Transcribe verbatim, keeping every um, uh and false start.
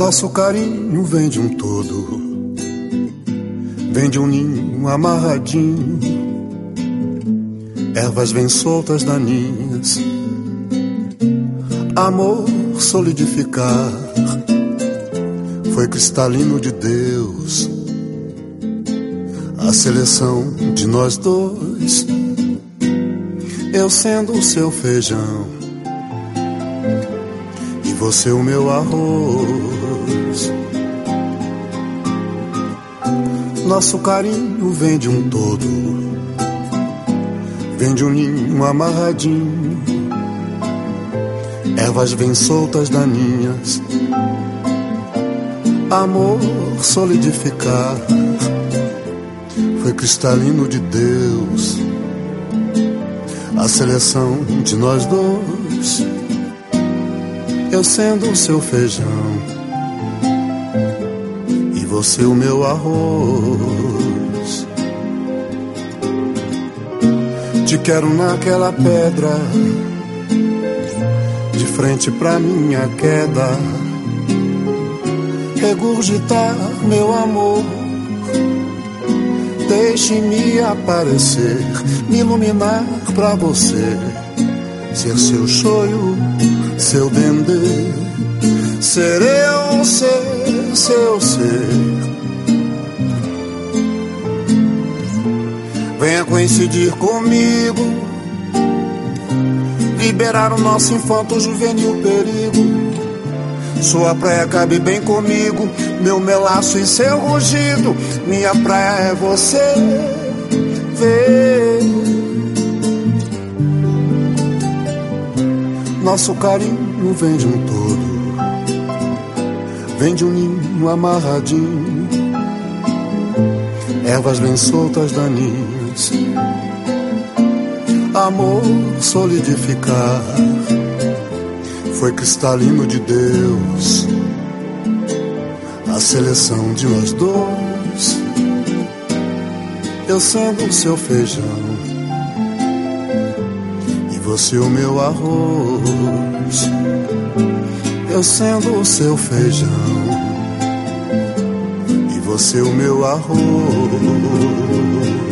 Nosso carinho vem de um todo, vem de um ninho amarradinho. Ervas vêm soltas daninhas, amor solidificar. Foi cristalino de Deus, a seleção de nós dois. Eu sendo o seu feijão e você o meu arroz. Nosso carinho vem de um todo, vem de um ninho amarradinho. Ervas vêm soltas daninhas, amor solidificar. Foi cristalino de Deus, a seleção de nós dois. Eu sendo o seu feijão e você o meu arroz. Te quero naquela pedra, de frente pra minha queda. Regurgitar meu amor, deixe-me aparecer, me iluminar pra você. Ser seu choio, seu dendê, ser eu, ser seu ser. Venha coincidir comigo, liberar o nosso infanto juvenil perigo. Sua praia cabe bem comigo, meu melaço e seu rugido. Minha praia é você ver. Nosso carinho vem de um todo, vem de um ninho amarradinho. Ervas vêm soltas daninhas, amor solidificar. Foi cristalino de Deus, a seleção de nós dois. Eu sendo o seu feijão e você o meu arroz. Eu sendo o seu feijão e você o meu arroz.